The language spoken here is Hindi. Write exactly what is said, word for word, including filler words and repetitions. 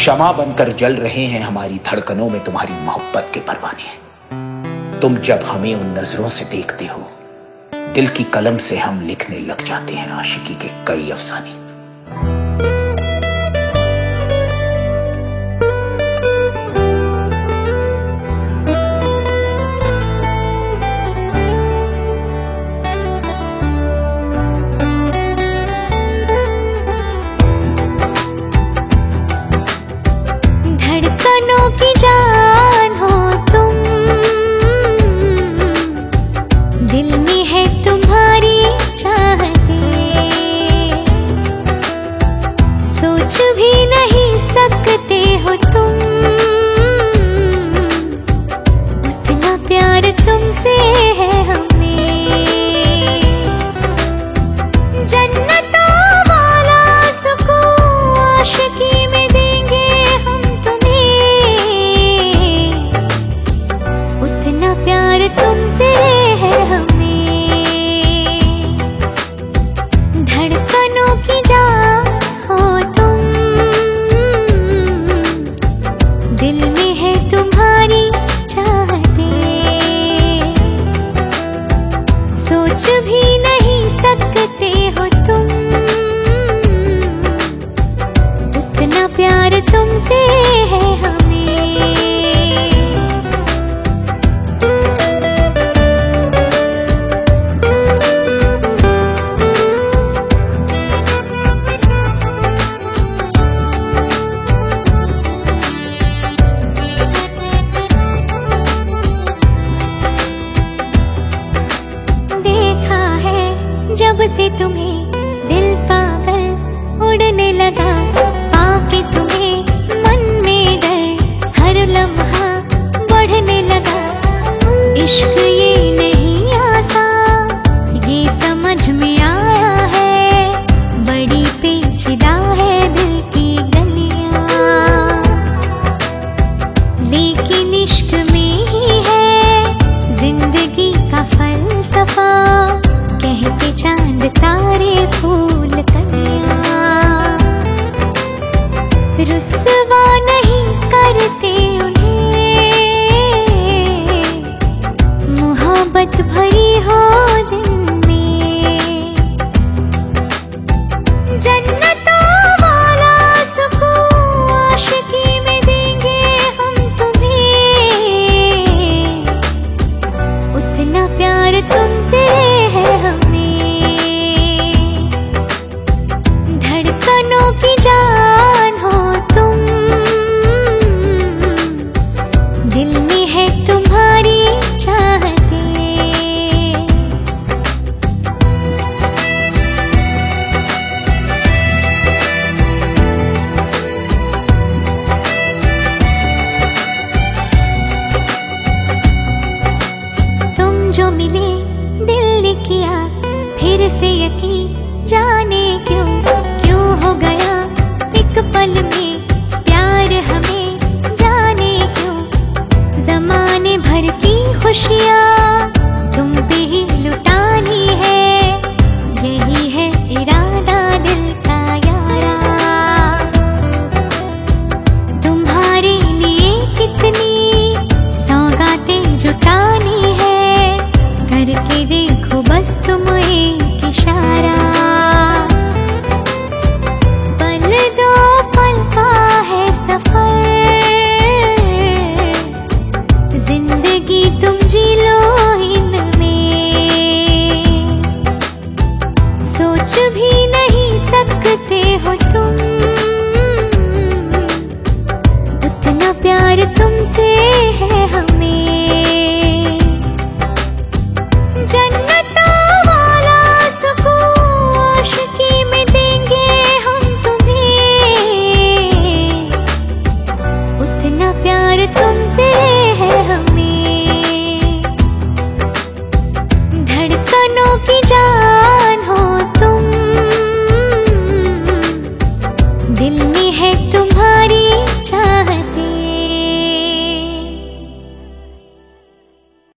शमा बनकर जल रहे हैं हमारी धड़कनों में तुम्हारी मोहब्बत के परवाने। तुम जब हमें उन नजरों से देखते हो, दिल की कलम से हम लिखने लग जाते हैं आशिकी के कई अफसाने। धड़कनों की जान हो तुम, दिल में है तुम्हारी चाहते, सोच भी नहीं सकते हो तुम, उतना प्यार तुमसे है हमें। जन्नतों वाला सुकून आशिकी में देंगे हम तुम्हें, उतना प्यार तुमसे है हमें। धड़कनों की जान हो तुम, दिल में है तुम्हारी चाहते, सोच भी नहीं सकते हो तुम, उतना प्यार तुमसे है हमें। देखा है जब से तुम्हें दिल पागल उड़ने लगा, पाके तुम्हें मन में डर हर लम्हा बढ़ने लगा। इश्क ये नहीं आसान, ये समझ में आया है, बड़ी पेचीदा है दिल की गलियां, लेकिन इश्क में ही है जिंदगी का फलसफा, कहते चांद तारे फूल कलियां। रुस्वा नहीं करते उन्हें, मोहब्बत भरी हो जिनमें। जन्नतों वाला सुकून आशिकी में देंगे हम तुम्हें, उतना प्यार तुमसे है हमें। धड़कनों की जान हो तुम, दिल में है तुम्हारी चाहते, तुम जो मिले दिल ने किया फिर से यकीन, जाने क्यों क्यों हो गया एक पल में प्यार हमें, जाने क्यों जमाने भर की खुशियाँ तुम पे ही लुटानी है, यही है इरादा दिल का यारा। तुम्हारे लिए कितनी सौगातें जुटानी है, करके देखो बस तुम एक इशारा। पल दो पल का है सफर, जिंदगी तुम जी लो इनमें, सोच भी नहीं सकते हो तुम, उतना प्यार तुमसे है हमें। जन्नतों वाला सुकून आशिकी में देंगे हम तुम्हें, उतना प्यार तुमसे है हमें। धड़कनों की जान